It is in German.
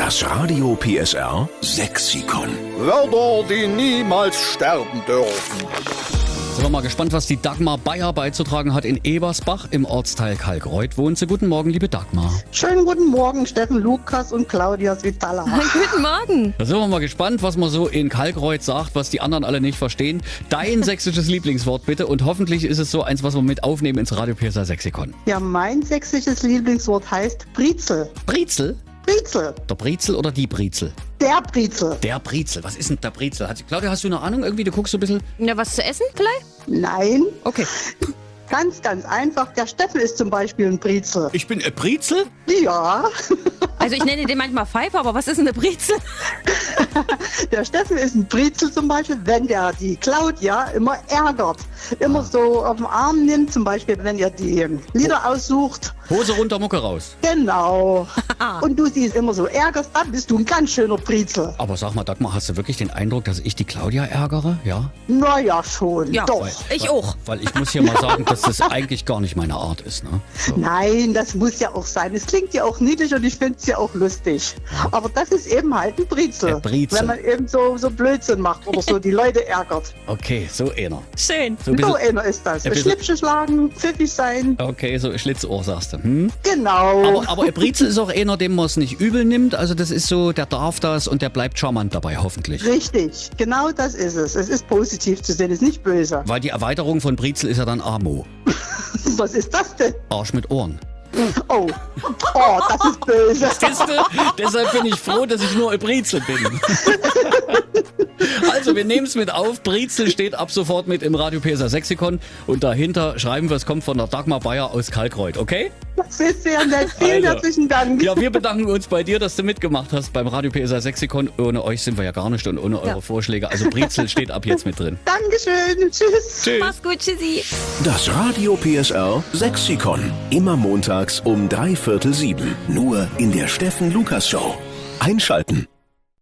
Das Radio PSR Sexikon. Wörter, die niemals sterben dürfen. Sind wir mal gespannt, was die Dagmar Bayer beizutragen hat in Ebersbach im Ortsteil Kalkreuth. Wohnt sie? Guten Morgen, liebe Dagmar. Schönen guten Morgen, Steffen, Lukas und Claudia Svitala. Guten Morgen. Da sind wir mal gespannt, was man so in Kalkreuth sagt, was die anderen alle nicht verstehen. Dein sächsisches Lieblingswort bitte und hoffentlich ist es so eins, was wir mit aufnehmen ins Radio PSR Sexikon. Ja, mein sächsisches Lieblingswort heißt Brezel. Brezel? Brezel. Der Brezel oder die Brezel? Der Brezel. Der Brezel. Was ist denn der Brezel? Claudia, hast du eine Ahnung? Irgendwie, du guckst so ein bisschen... Ja, was zu essen vielleicht? Nein, Okay. ganz einfach. Der Steffen ist zum Beispiel ein Brezel. Ich bin Brezel? Ja, Also ich nenne den manchmal Pfeife, aber was ist denn eine Brezel? der Steffen ist ein Brezel zum Beispiel, wenn der die Claudia immer ärgert. Immer so auf den Arm nimmt, zum Beispiel, wenn ihr die Lieder aussucht. Hose runter, Mucke raus. Genau. Und du sie immer so ärgerst, dann bist du ein ganz schöner Brezel. Aber sag mal, Dagmar, hast du wirklich den Eindruck, dass ich die Claudia ärgere? Ja? Naja, schon. Ja, Doch. ich auch. Weil ich muss hier mal sagen, dass das eigentlich gar nicht meine Art ist. Ne? So. Nein, das muss ja auch sein. Es klingt ja auch niedlich und ich finde es ja auch lustig. Aber das ist eben halt ein Brezel. Ein Brezel. Wenn man eben so Blödsinn macht oder so die Leute ärgert. Okay, so einer. Schön. So ein So bisschen, einer ist das. ein bisschen- Schlippsche schlagen, pfiffig sein. okay, so Schlitzohr sagst du. Hm? Genau. Aber ein Brezel ist auch einer, dem man es nicht übel nimmt. Also das ist so, der darf das und der bleibt charmant dabei, hoffentlich. Richtig, genau das ist es. Es ist positiv zu sehen, es ist nicht böse. Weil die Erweiterung von Brezel ist ja dann Amo. Was ist das denn? Arsch mit Ohren. Oh, das ist böse. Siehste? Deshalb bin ich froh, dass ich nur ein Brezel bin. Also, wir nehmen es mit auf. Brezel steht ab sofort mit im Radio PSR Sexikon. Und dahinter schreiben wir, es kommt von der Dagmar Bayer aus Kalkreuth, okay? Das ist sehr nett. Vielen Also. herzlichen Dank. Ja, wir bedanken uns bei dir, dass du mitgemacht hast beim Radio PSR Sexikon. Ohne euch sind wir ja gar nicht und ohne eure Vorschläge. Also Brezel steht ab jetzt mit drin. Dankeschön. Tschüss. Tschüss. Mach's gut, tschüssi. Das Radio PSR Sexikon. Immer montags um 6:45. Nur in der Steffen Lukas Show. Einschalten.